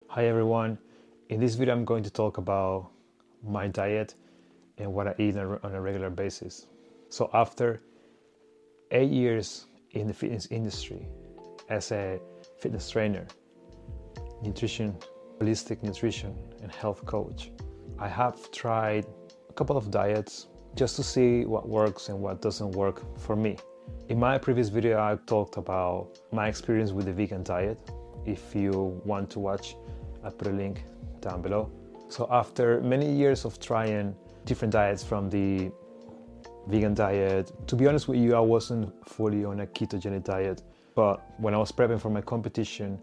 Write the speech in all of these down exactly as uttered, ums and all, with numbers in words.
Hi everyone, in this video I'm going to talk about my diet and what I eat on a regular basis. So after eight years in the fitness industry as a fitness trainer, nutrition, holistic nutrition and health coach, I have tried a couple of diets just to see what works and what doesn't work for me. In my previous video I talked about my experience with the vegan diet. If you want to watch, I put a link down below. So after many years of trying different diets from the vegan diet, to be honest with you, I wasn't fully on a ketogenic diet, but when I was prepping for my competition,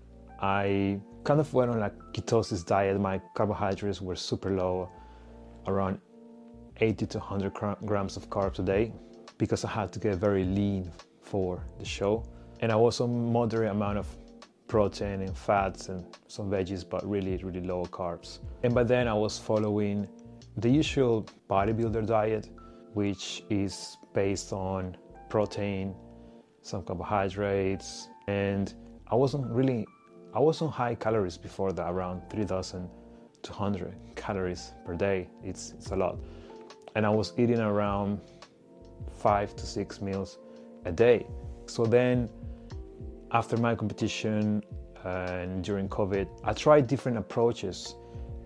I kind of went on a ketosis diet. My carbohydrates were super low, around eighty to one hundred grams of carbs a day, because I had to get very lean for the show. And I was on moderate amount of protein and fats and some veggies, but really, really low carbs. And by then I was following the usual bodybuilder diet, which is based on protein, some carbohydrates, and I wasn't really, I was on high calories before that, around three thousand two hundred calories per day. It's, it's a lot. And I was eating around five to six meals a day. So then after my competition and during COVID, I tried different approaches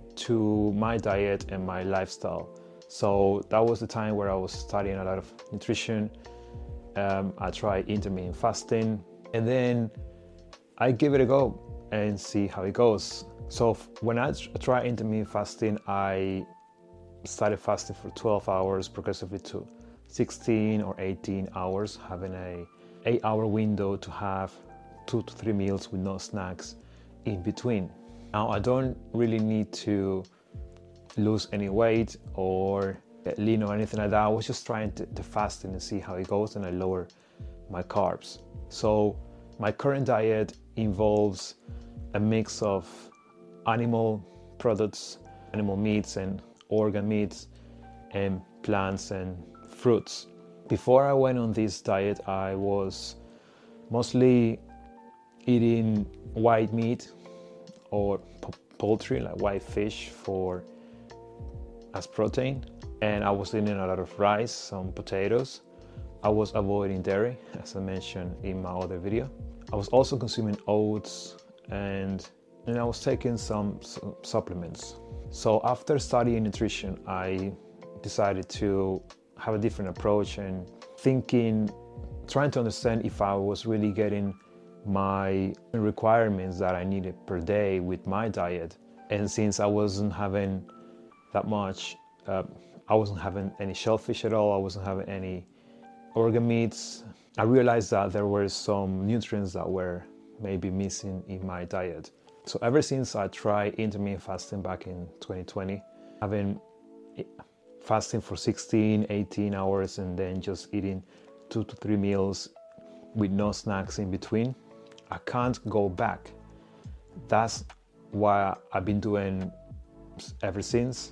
to my diet and my lifestyle. So that was the time where I was studying a lot of nutrition. Um, I tried intermittent fasting, and then I give it a go and see how it goes. So when I tried intermittent fasting, I started fasting for twelve hours, progressively to sixteen or eighteen hours, having a eight hour window to have two to three meals with no snacks in between. Now, I don't really need to lose any weight or get lean or anything like that. I was just trying to, to fast and see how it goes, and I lower my carbs. So my current diet involves a mix of animal products, animal meats and organ meats, and plants and fruits. Before I went on this diet, I was mostly eating white meat or p- poultry, like white fish for as protein, and I was eating a lot of rice, some potatoes. I was avoiding dairy, as I mentioned in my other video. I was also consuming oats, and, and I was taking some, some supplements. So after studying nutrition, I decided to have a different approach and thinking, trying to understand if I was really getting my requirements that I needed per day with my diet. And since I wasn't having that much, uh, I wasn't having any shellfish at all, I wasn't having any organ meats, I realized that there were some nutrients that were maybe missing in my diet. So ever since I tried intermittent fasting back in twenty twenty, having fasting for sixteen, eighteen hours and then just eating two to three meals with no snacks in between, I can't go back. That's what I've been doing ever since.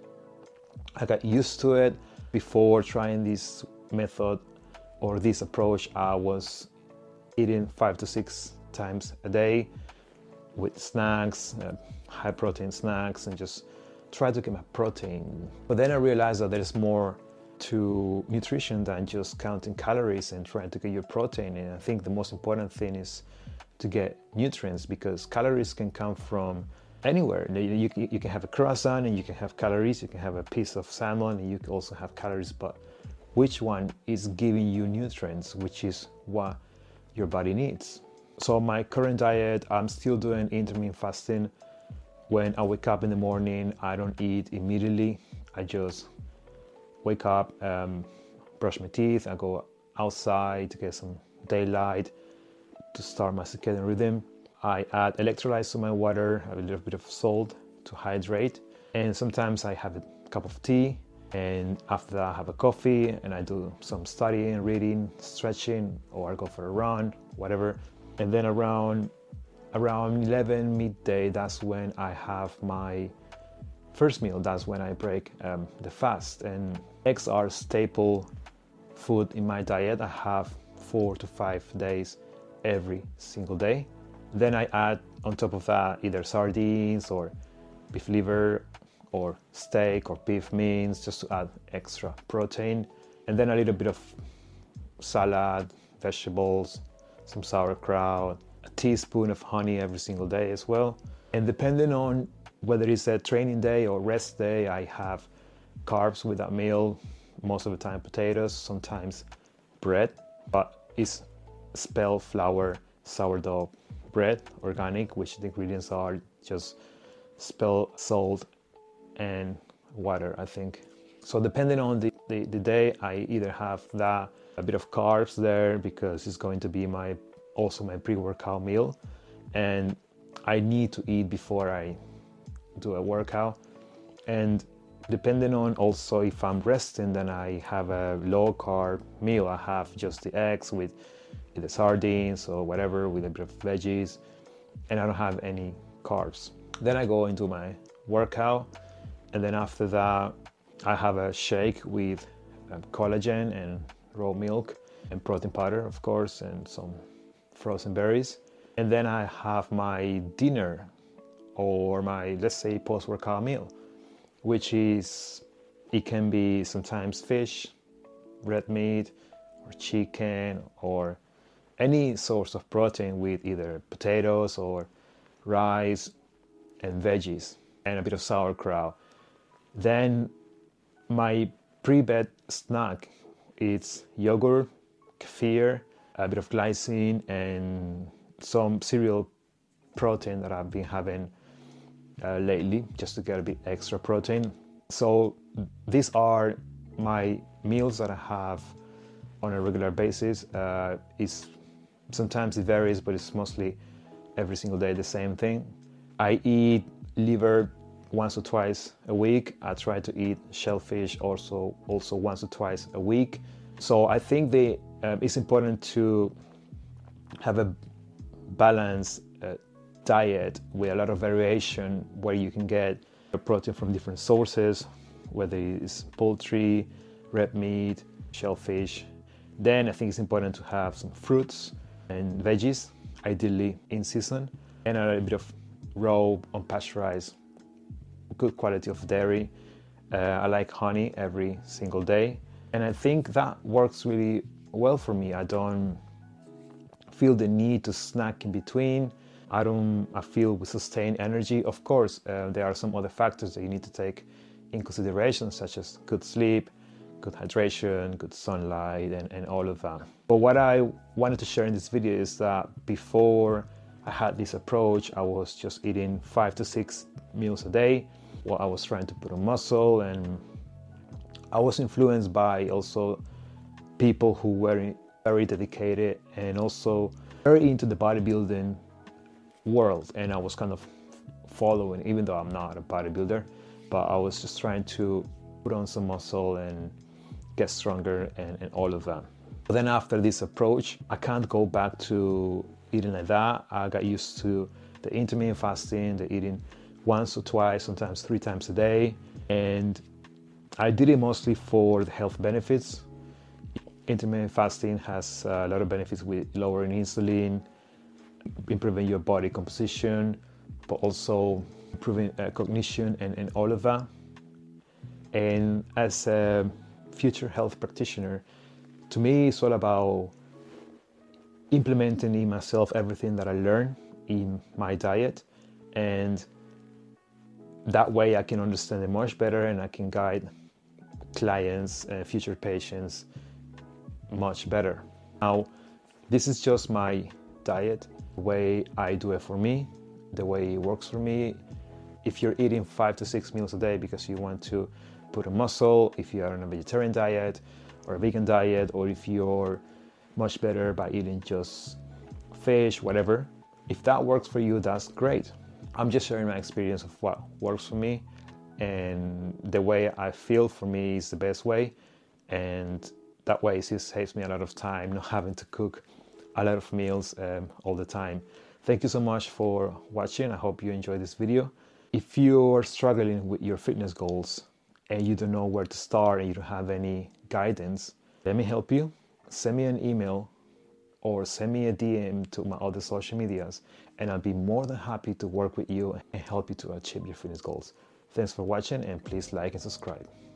I got used to it. Before trying this method or this approach, I was eating five to six times a day with snacks, uh, high protein snacks, and just try to get my protein. But then I realized that there's more to nutrition than just counting calories and trying to get your protein. And I think the most important thing is to get nutrients, because calories can come from anywhere. You, you, you can have a croissant and you can have calories, you can have a piece of salmon and you can also have calories, but which one is giving you nutrients, which is what your body needs. So my current diet, I'm still doing intermittent fasting. When I wake up in the morning, I don't eat immediately. I just wake up, um, brush my teeth, I go outside to get some daylight to start my circadian rhythm. I add electrolytes to my water, a little bit of salt to hydrate, and sometimes I have a cup of tea, and after that I have a coffee and I do some studying, reading, stretching, or I go for a run, whatever. And then around around eleven midday, that's when I have my first meal. That's when I break um, the fast. And eggs are staple food in my diet. I have four to five days every single day. Then I add on top of that, either sardines or beef liver or steak or beef mince, just to add extra protein. And then a little bit of salad, vegetables, some sauerkraut, a teaspoon of honey every single day as well. And depending on whether it's a training day or rest day, I have carbs with that meal, most of the time potatoes, sometimes bread, but it's spelt flour sourdough bread, organic, which the ingredients are just spelt salt and water, I think. So depending on the, the, the day, I either have that, a bit of carbs there because it's going to be my also my pre-workout meal, and I need to eat before I do a workout. And depending on also if I'm resting, then I have a low carb meal. I have just the eggs with either sardines or whatever with a bit of veggies, and I don't have any carbs. Then I go into my workout, and then after that I have a shake with um, collagen and raw milk and protein powder, of course, and some frozen berries. And then I have my dinner, or my, let's say, post-workout meal, which is, it can be sometimes fish, red meat, or chicken, or any source of protein with either potatoes or rice and veggies and a bit of sauerkraut. Then my pre-bed snack, it's yogurt, kefir, a bit of glycine, and some cereal protein that I've been having uh, lately, just to get a bit extra protein. So these are my meals that I have on a regular basis. Uh, it's sometimes it varies, but it's mostly every single day the same thing. I eat liver once or twice a week. I try to eat shellfish also also once or twice a week. So I think the uh, it's important to have a balanced uh, diet with a lot of variation, where you can get protein from different sources, whether it's poultry, red meat, shellfish. Then I think it's important to have some fruits and veggies, ideally in season, and a little bit of raw, unpasteurized, good quality of dairy. Uh, I like honey every single day, and I think that works really well for me. I don't feel the need to snack in between. I don't I feel with sustained energy. Of course, uh, there are some other factors that you need to take in consideration, such as good sleep, good hydration, good sunlight, and, and all of that. But what I wanted to share in this video is that before I had this approach, I was just eating five to six meals a day while I was trying to put on muscle, and I was influenced by also people who were very dedicated and also very into the bodybuilding world, and I was kind of following, even though I'm not a bodybuilder, but I was just trying to put on some muscle and get stronger and, and all of that. But then after this approach, I can't go back to eating like that. I got used to the intermittent fasting, the eating once or twice, sometimes three times a day, and I did it mostly for the health benefits. Intermittent fasting has a lot of benefits with lowering insulin, improving your body composition, but also improving uh, cognition and, and all of that. And as a future health practitioner, to me, it's all about implementing in myself everything that I learn in my diet, and that way I can understand it much better, and I can guide clients and future patients much better. Now, this is just my diet, the way I do it for me, the way it works for me. If you're eating five to six meals a day because you want to put on muscle, if you are on a vegetarian diet or a vegan diet, or if you're much better by eating just fish, whatever, if that works for you, that's great. I'm just sharing my experience of what works for me, and the way I feel for me is the best way, and that way it just saves me a lot of time not having to cook a lot of meals um, all the time. Thank you so much for watching. I hope you enjoyed this video. If you're struggling with your fitness goals and you don't know where to start and you don't have any guidance, let me help you. Send me an email or send me a D M to my other social medias, and I'll be more than happy to work with you and help you to achieve your fitness goals. Thanks for watching, and please like and subscribe.